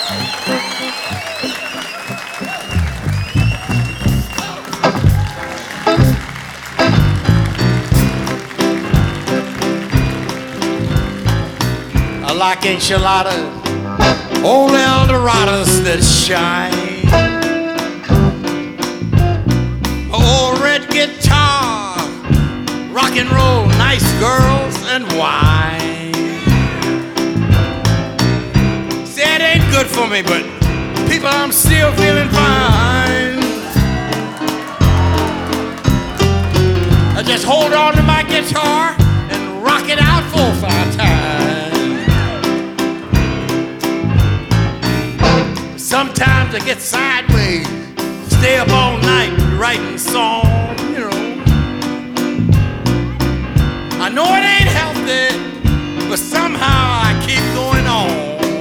I like enchiladas, old Eldorados that shine. Old red guitar, rock and roll, nice girls and wine. Say it ain't good for me, but people, I'm still feeling fine. I just hold on to my guitar and rock it out 4 or 5 times. Sometimes I get sideways, stay up all night writing songs, you know. I know it ain't healthy, but somehow I keep going on.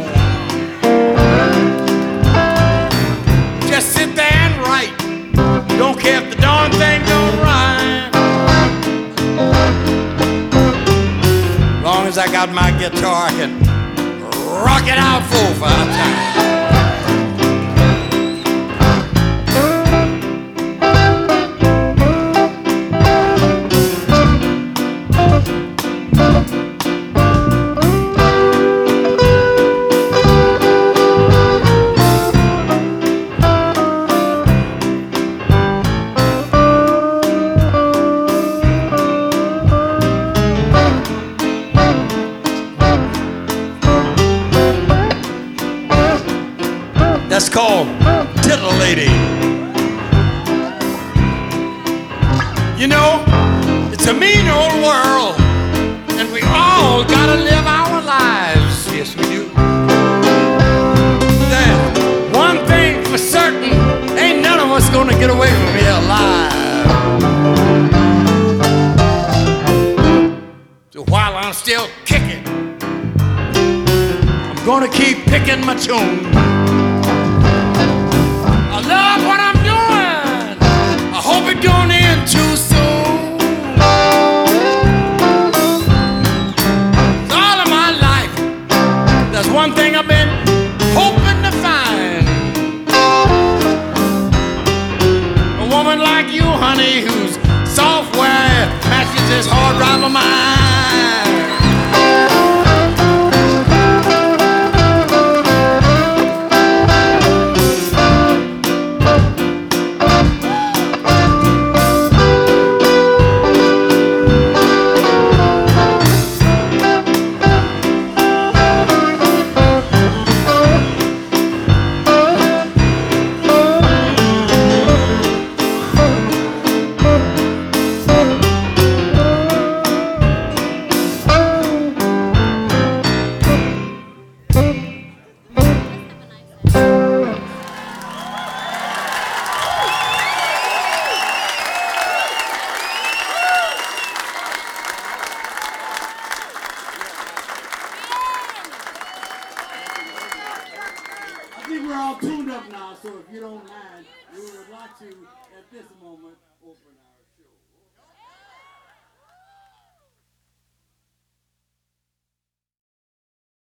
Just sit there and write, don't care if the darn thing don't rhyme. Long as I got my guitar, I can rock it out 4 or 5 times. That's called titillating. You know, it's a mean old world, and we all gotta live our lives. Yes, we do. There's one thing for certain, ain't none of us gonna get away from here alive. So while I'm still kicking, I'm gonna keep picking my tune. I love what I'm doing. I hope it don't end too soon. All of my life, there's one thing I've been hoping to find. A woman like you, honey, whose software matches this hard drive of mine. I think we're all tuned up now, so if you don't mind, we would like to, at this moment, open up.